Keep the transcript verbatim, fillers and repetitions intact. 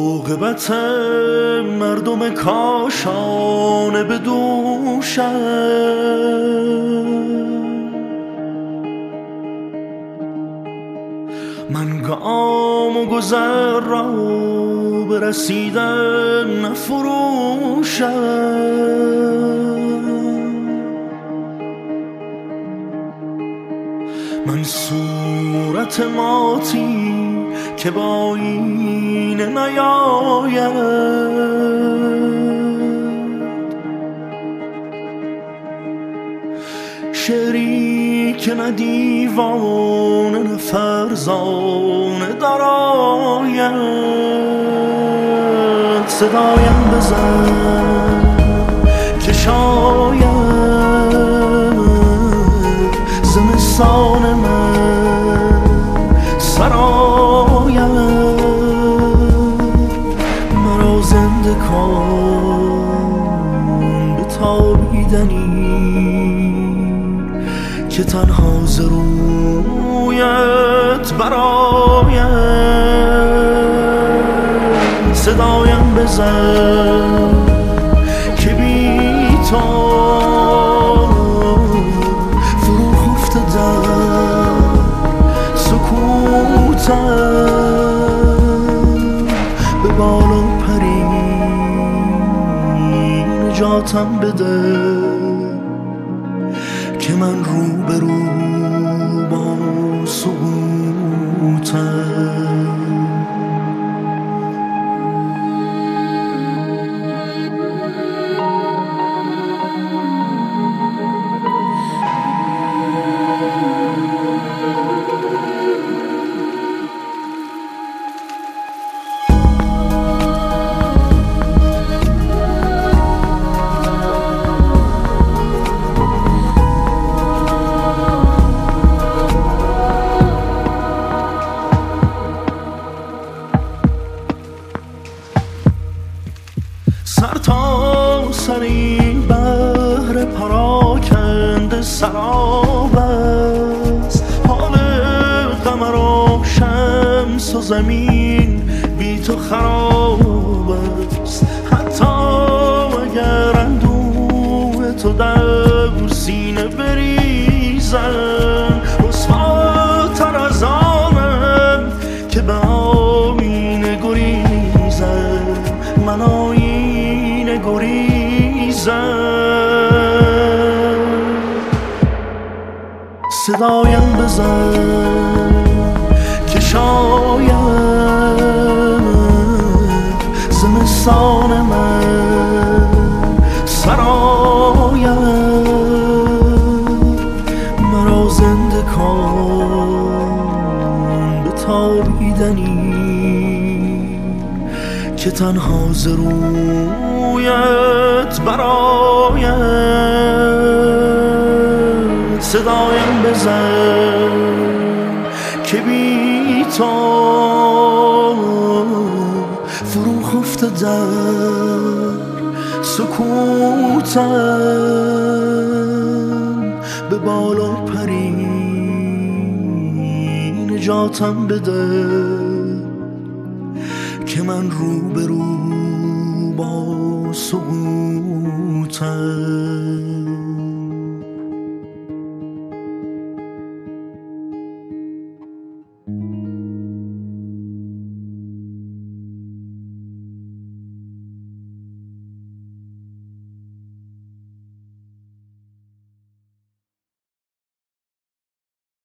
عاقبت مردم کاشانه به دوشم، من گام و گذر را به رسیدن نفروشم. من صورت ماتی که با آینه نیاید، شعری که نه دیوانه نه فرزانه دراید. صدایم بزن که شاید زمستان من سراید، مرا زنده کن به تابیدنی که تنها ز رویت براید. صدایم بزن که بی تو فرو خفته در سکوتم، به بالا پری نجاتم بده که من رو به رو با سقوطم. سر تا سر این بحر پراکنده سراب است، حال قمر و شمس و زمین بی تو خراب است. حتی اگر اندوه تو در سینه بریزن، رسواتر از آنم که به آینه گریزن. من آینه گریزم، صدایم بزن که شاید زمستان من سراید، مرا زنده کن به تابیدنی که تنها ز رویت براید. صدایم بزن که بی تو فرو خفته در سکوتم، به بالا پری نجاتم بده که من رو به رو با سقوطم.